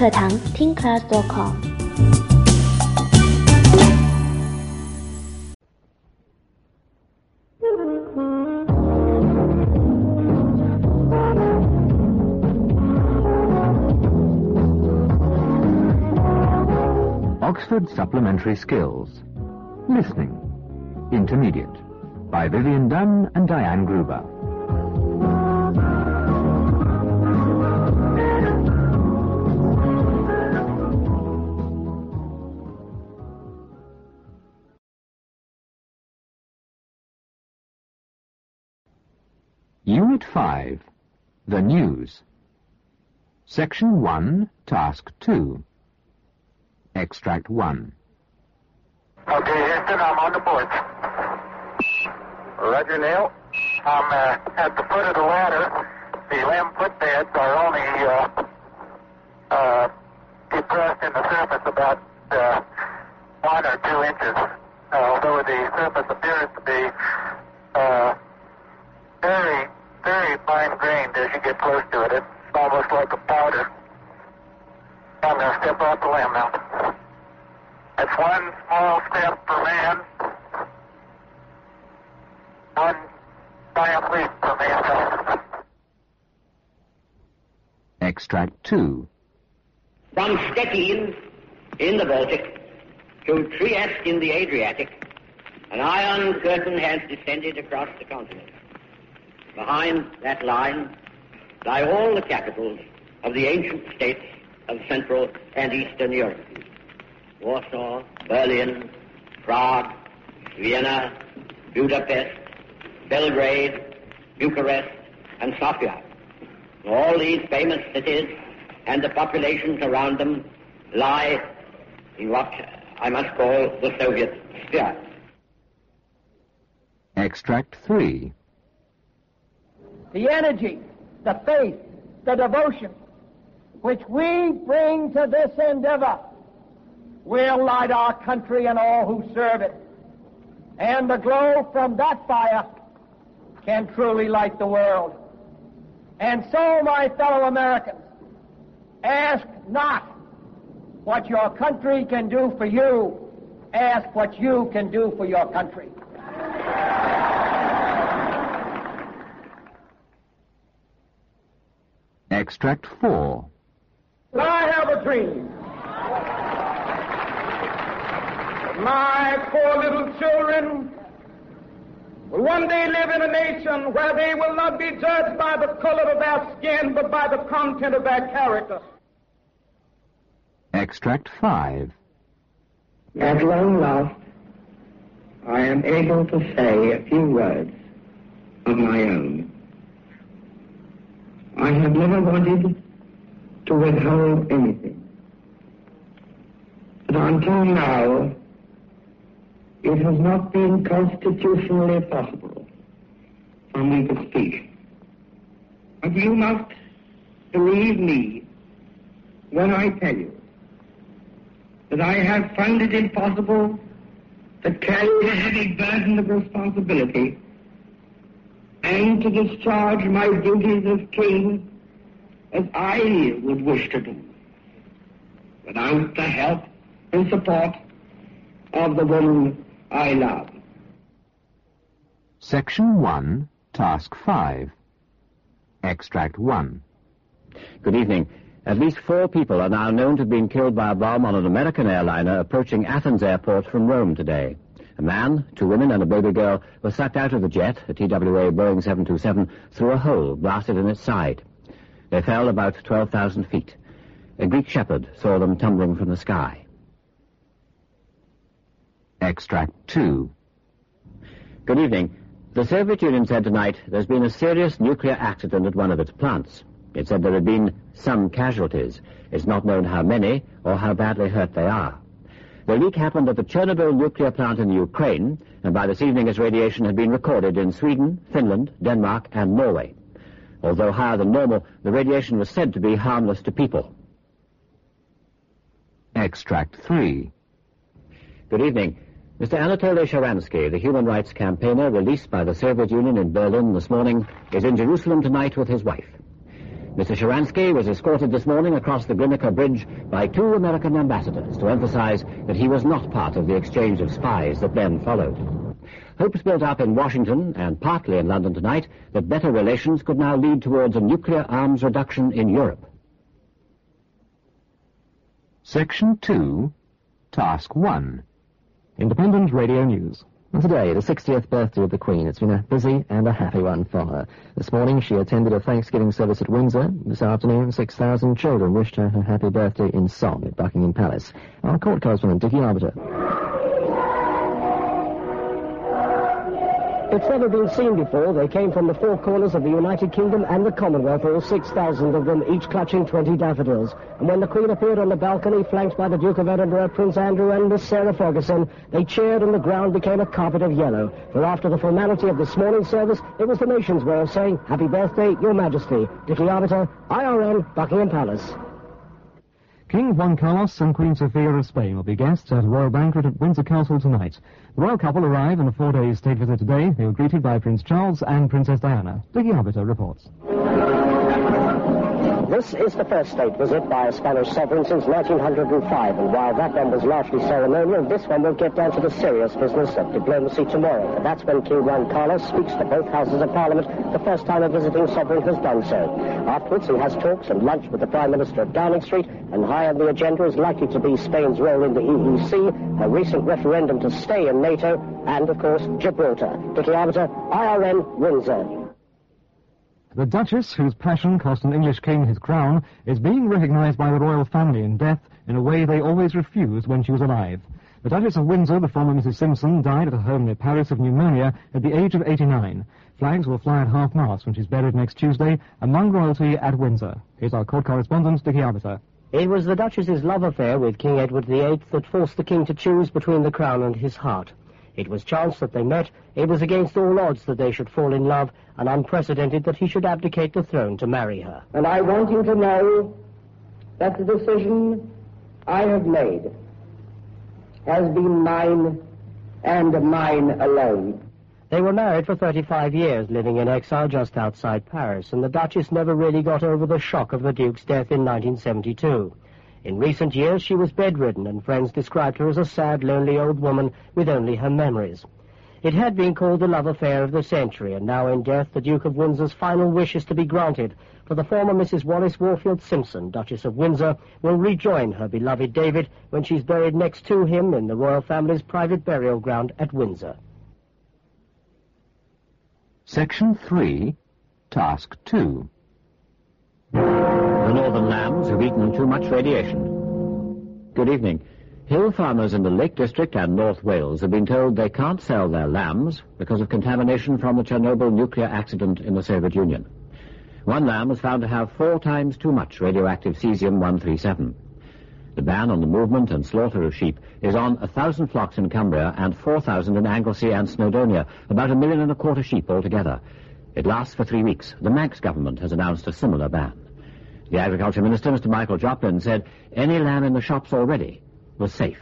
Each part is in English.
课堂听 class.com。 Oxford Supplementary Skills. Listening. Intermediate. By Vivian Dunn and Diane Gruber. Unit 5. The News. Section 1, Task 2. Extract 1. Okay, Houston, I'm on the board. Roger, Neil. I'm at the foot of the ladder. The limb footbeds are only depressed in the surface about 1 or 2 inches, although the surface appears to be very, very fine-grained as you get close to it. It's almost like a powder. I'm going to step off the limb now. That's one small step for man, one giant leap for mankind. Extract 2. From Stettin in the Baltic to Trieste in the Adriatic, an iron curtain has descended across the continent. Behind that line lie all the capitals of the ancient states of Central and Eastern Europe. Warsaw, Berlin, Prague, Vienna, Budapest, Belgrade, Bucharest, and Sofia. All these famous cities and the populations around them lie in what I must call the Soviet sphere. Extract 3. The energy, the faith, the devotion which we bring to this endeavor will light our country and all who serve it. And the glow from that fire can truly light the world. And so, my fellow Americans, ask not what your country can do for you, ask what you can do for your country. Extract 4. I have a dream. My poor little children will one day live in a nation where they will not be judged by the color of their skin, but by the content of their character. Extract 5. At long last, I am able to say a few words of my own. I have never wanted to withhold anything. But until now, it has not been constitutionally possible for me to speak. But you must believe me when I tell you that I have found it impossible to carry the heavy burden of responsibility and to discharge my duties as king as I would wish to do, without the help and support of the woman I love. Section 1, Task 5. Extract 1. Good evening. At least 4 people are now known to have been killed by a bomb on an American airliner approaching Athens airport from Rome today. A man, 2 women, and a baby girl were sucked out of the jet, a TWA Boeing 727, through a hole blasted in its side. They fell about 12,000 feet. A Greek shepherd saw them tumbling from the sky. Extract 2. Good evening. The Soviet Union said tonight there's been a serious nuclear accident at one of its plants. It said there had been some casualties. It's not known how many or how badly hurt they are. The leak happened at the Chernobyl nuclear plant in Ukraine, and by this evening its radiation had been recorded in Sweden, Finland, Denmark, and Norway. Although higher than normal, the radiation was said to be harmless to people. Extract 3. Good evening. Mr. Anatoly Sharansky, the human rights campaigner released by the Soviet Union in Berlin this morning, is in Jerusalem tonight with his wife. Mr. Sharansky was escorted this morning across the Grimmaker Bridge by 2 American ambassadors to emphasize that he was not part of the exchange of spies that then followed. Hopes built up in Washington and partly in London tonight that better relations could now lead towards a nuclear arms reduction in Europe. Section 2, Task 1. Independent Radio News. And today, the 60th birthday of the Queen. It's been a busy and a happy one for her. This morning, she attended a Thanksgiving service at Windsor. This afternoon, 6,000 children wished her happy birthday in song at Buckingham Palace. Our court correspondent, Dickie Arbiter. It's never been seen before. They came from the 4 corners of the United Kingdom and the Commonwealth, all 6,000 of them, each clutching 20 daffodils. And when the Queen appeared on the balcony, flanked by the Duke of Edinburgh, Prince Andrew and Miss Sarah Ferguson, they cheered and the ground became a carpet of yellow. For after the formality of this morning's service, it was the nation's way of saying, Happy birthday, Your Majesty. Dickie Arbiter, IRN, Buckingham Palace. King Juan Carlos and Queen Sofia of Spain will be guests at a royal banquet at Windsor Castle tonight. The royal couple arrive on a 4-day state visit today. They were greeted by Prince Charles and Princess Diana. Dickie Arbiter reports. This is the first state visit by a Spanish sovereign since 1905, and while that one was largely ceremonial, this one will get down to the serious business of diplomacy tomorrow. And that's when King Juan Carlos speaks to both houses of Parliament, the first time a visiting sovereign has done so. Afterwards, he has talks and lunch with the Prime Minister of Downing Street, and high on the agenda is likely to be Spain's role in the EEC, a recent referendum to stay in NATO, and, of course, Gibraltar. Dickie Arbiter, IRN, Windsor. The Duchess, whose passion cost an English king his crown, is being recognized by the royal family in death in a way they always refused when she was alive. The Duchess of Windsor, the former Mrs. Simpson, died at her home near Paris of pneumonia at the age of 89. Flags will fly at half-mast when she's buried next Tuesday among royalty at Windsor. Here's our court correspondent, Dickie Arbiter. It was the Duchess's love affair with King Edward VIII that forced the king to choose between the crown and his heart. It was chance that they met, it was against all odds that they should fall in love, and unprecedented that he should abdicate the throne to marry her. And I want you to know that the decision I have made has been mine and mine alone. They were married for 35 years, living in exile just outside Paris, and the Duchess never really got over the shock of the Duke's death in 1972. In recent years, she was bedridden, and friends described her as a sad, lonely old woman with only her memories. It had been called the love affair of the century, and now in death, the Duke of Windsor's final wish is to be granted, for the former Mrs. Wallis Warfield Simpson, Duchess of Windsor, will rejoin her beloved David when she's buried next to him in the royal family's private burial ground at Windsor. Section 3, Task 2. The northern lambs have eaten too much radiation. Good evening. Hill farmers in the Lake District and North Wales have been told they can't sell their lambs because of contamination from the Chernobyl nuclear accident in the Soviet Union. One lamb was found to have 4 times too much radioactive cesium-137. The ban on the movement and slaughter of sheep is on 1,000 flocks in Cumbria and 4,000 in Anglesey and Snowdonia, about 1.25 million sheep altogether. It lasts for 3 weeks. The Manx government has announced a similar ban. The Agriculture Minister, Mr. Michael Joplin, said any lamb in the shops already was safe.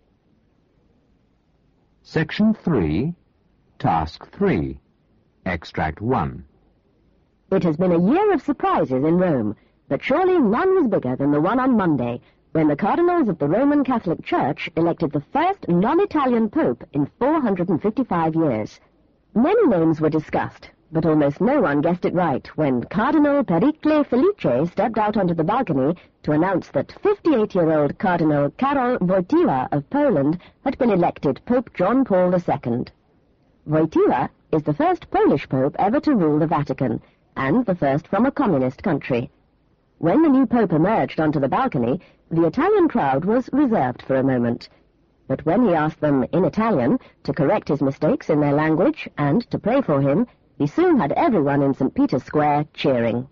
Section 3, Task 3, Extract 1. It has been a year of surprises in Rome, but surely none was bigger than the one on Monday, when the cardinals of the Roman Catholic Church elected the first non-Italian pope in 455 years. Many names were discussed, but almost no one guessed it right when Cardinal Pericle Felice stepped out onto the balcony to announce that 58-year-old Cardinal Karol Wojtyła of Poland had been elected Pope John Paul II. Wojtyła is the first Polish pope ever to rule the Vatican, and the first from a communist country. When the new pope emerged onto the balcony, the Italian crowd was reserved for a moment. But when he asked them in Italian to correct his mistakes in their language and to pray for him, he soon had everyone in St. Peter's Square cheering.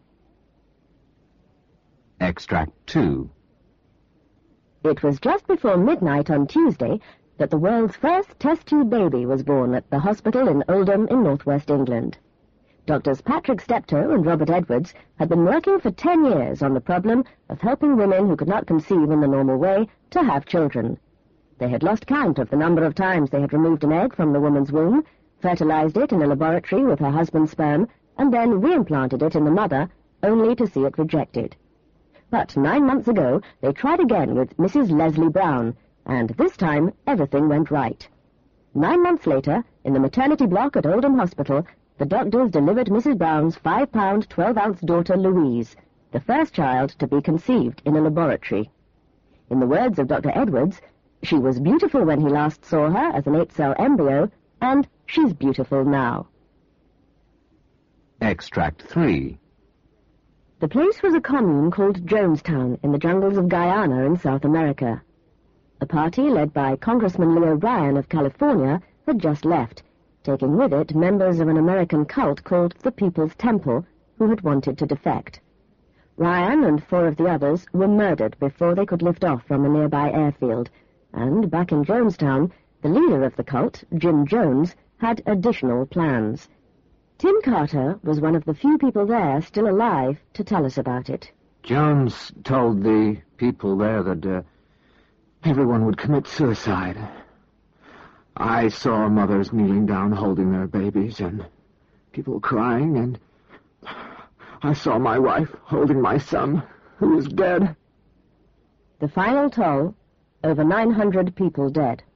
Extract 2. It was just before midnight on Tuesday that the world's first test-tube baby was born at the hospital in Oldham in northwest England. Doctors Patrick Steptoe and Robert Edwards had been working for 10 years on the problem of helping women who could not conceive in the normal way to have children. They had lost count of the number of times they had removed an egg from the woman's womb, fertilized it in a laboratory with her husband's sperm, and then reimplanted it in the mother, only to see it rejected. But 9 months ago, they tried again with Mrs. Leslie Brown, and this time everything went right. 9 months later, in the maternity block at Oldham Hospital, the doctors delivered Mrs. Brown's 5-pound, 12-ounce daughter Louise, the first child to be conceived in a laboratory. In the words of Dr. Edwards, she was beautiful when he last saw her as an 8-cell embryo, and she's beautiful now. Extract 3. The place was a commune called Jonestown in the jungles of Guyana in South America. A party led by Congressman Leo Ryan of California had just left, taking with it members of an American cult called the People's Temple, who had wanted to defect. Ryan and 4 of the others were murdered before they could lift off from a nearby airfield, and back in Jonestown, the leader of the cult, Jim Jones, had additional plans. Tim Carter was one of the few people there still alive to tell us about it. Jones told the people there that everyone would commit suicide. I saw mothers kneeling down holding their babies and people crying, and I saw my wife holding my son, who was dead. The final toll, over 900 people dead.